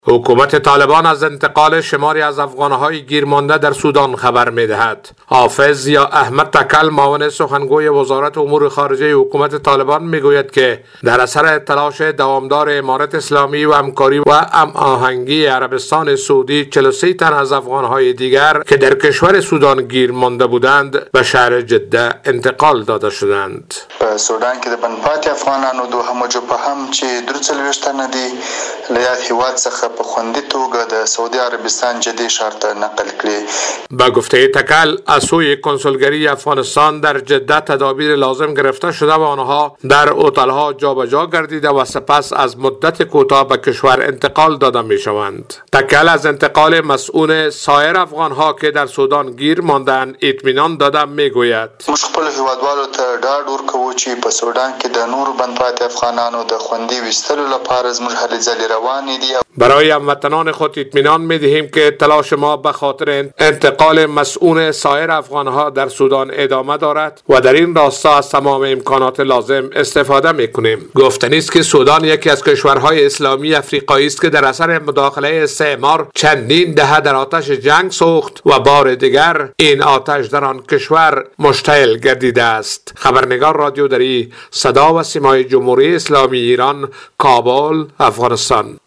حکومت طالبان از انتقال شماری از افغانهای گیرمانده در سودان خبر می‌دهد. حافظ یا احمد تکل، معاون سخنگوی وزارت امور خارجه حکومت طالبان میگوید که در اثر تلاش دوامدار امارت اسلامی و همکاری و هماهنگی عربستان سعودی 43 تن از افغانهای دیگر که در کشور سودان گیر مانده بودند به شهر جده انتقال داده شدند. په سودان کې د بنپاتې افغانانو دوهم جبهه چې 43 تنه دي له یاد هیواد څخه په خوندي توګه د سعودی عربستان جدي ښار ته نقل کړي. با گفته تکل، از سوی کنسولگری افغانستان در جده تدابیر لازم گرفته شده و آنها در هتل‌ها جابجا گردیده و سپس از مدت کوتاه به کشور انتقال داده می شوند. تکل از انتقال مسئول سایر افغانها که در سودان گیر ماندند اطمینان داده می گوید: موږ خپل هیوادوالو ته ډاډ ورکوو چې په سودان کې د نورو بنپاتې افغانانو د خوندي ویستلو لپاره زموږ هلې ځلې روانې دي. برای هموطنان خود اطمینان می دهیم که تلاش ما به خاطر انتقال مسئول سایر افغانها در سودان ادامه دارد و در این راستا از تمام امکانات لازم استفاده می کنیم. گفتنی است که سودان یکی از کشورهای اسلامی افریقایی است که در اثر مداخله استعمار چندین دهه در آتش جنگ سوخت و بار دیگر این آتش در آن کشور مشتعل گردیده است. خبرنگار رادیو دری، صدا و سیمای جمهوری اسلامی ایران، کابل، افغانستان.